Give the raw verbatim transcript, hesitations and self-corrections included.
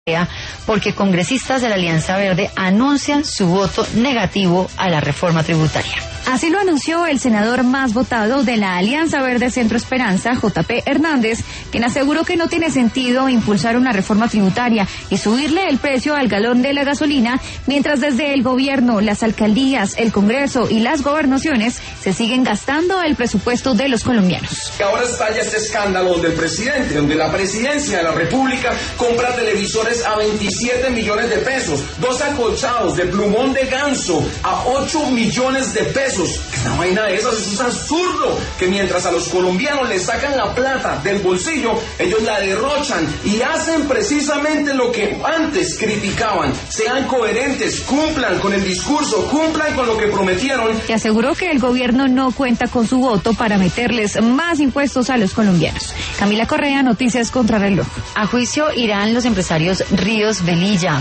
porque congresistas de la Alianza Verde anuncian su voto negativo a la reforma tributaria. Así lo anunció el senador más votado de la Alianza Verde Centro Esperanza, J P Hernández, quien aseguró que no tiene sentido impulsar una reforma tributaria y subirle el precio al galón de la gasolina, mientras desde el gobierno, las alcaldías, el Congreso y las gobernaciones se siguen gastando el presupuesto de los colombianos. Ahora estalla este escándalo donde el presidente, donde la presidencia de la República compra televisores a veintisiete millones de pesos, dos acolchados de plumón de ganso a ocho millones de pesos. Una vaina de esas, eso es absurdo, que mientras a los colombianos les sacan la plata del bolsillo, ellos la derrochan y hacen precisamente lo que antes criticaban. Sean coherentes, cumplan con el discurso, cumplan con lo que prometieron. Y aseguró que el gobierno no cuenta con su voto para meterles más impuestos a los colombianos. Camila Correa, Noticias Contrarreloj. A juicio irán los empresarios Ríos, Velilla,